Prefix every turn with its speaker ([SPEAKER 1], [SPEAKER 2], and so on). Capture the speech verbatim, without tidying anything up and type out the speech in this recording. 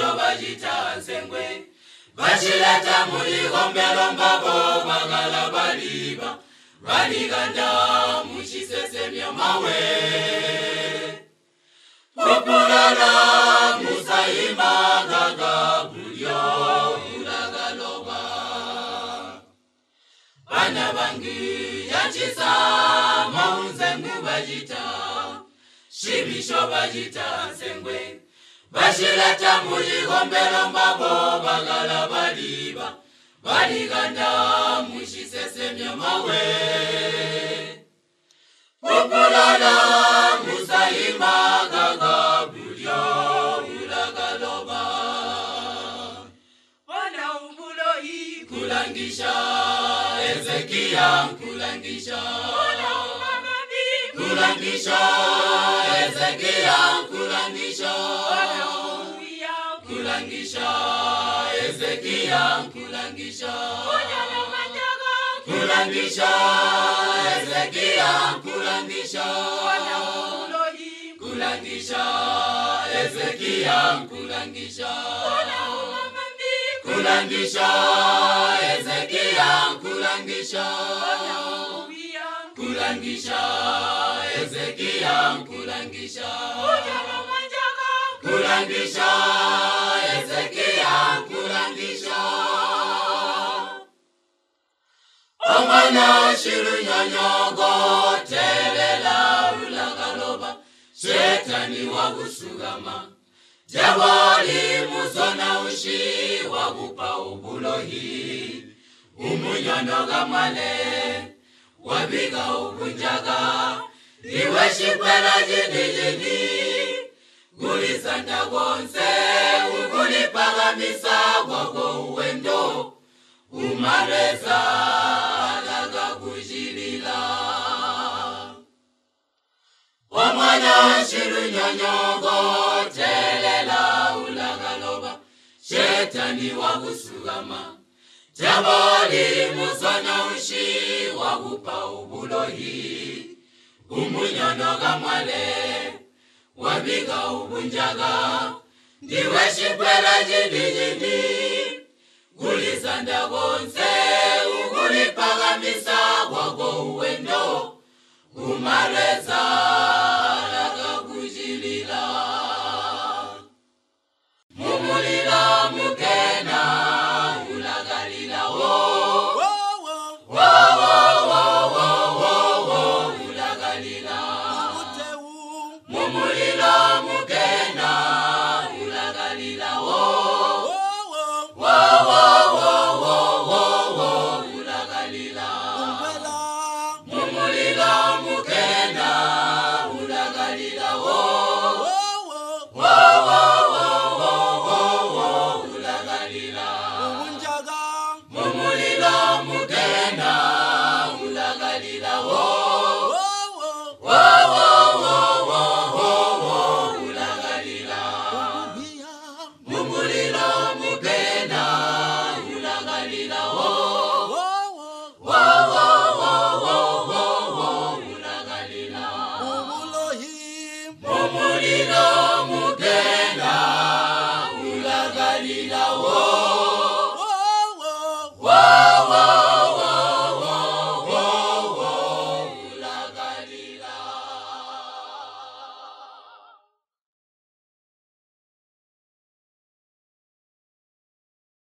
[SPEAKER 1] Shibisho bajita nsengwe bachileta muri gombelo mbabo bagala baliba baliganda mushisesemyo mawe populala musaima gaga bulyo ulagaloba bana bangi yachisa maunzengu bajita Shibisho bajita nsengwe bashileta muri gombelo mbabo bagala baliba baliganda mushisesemyo mawe populala musaima gaga bulyo ulagaloba ona umulo hii kulangisha Ezekia kulangisha ona umamami kulangisha Ezekia kulangisha kulangisha Ezekia kulangisha kulangisha Ezekia kulangisha kulangisha Ezekia kulangisha kulangisha Ezekia kulangisha kulangisha Ezekia kulangisha kulangisha Ezekia kulangisha Omwana shirunyonyogo telela ulagaloba Shetani wagusugama Jabali musona ushi wagupa ubulohi Umunyonoga male wabiga ubunjaga Iwe shikwela jini jini Gulisanda gonse ugulipaga misa wago uwendo Umareza laga kujilila Omwana shirunyonyogo telela ulagaloba Shetani wagusugama Jabali musana ushi wagupa ubulohi Umunyonoga mwale wabiga ubunjaga Ndiwe shikwela jini jini Gulisanda gonse ugulipaga misa wago uwendo Umareza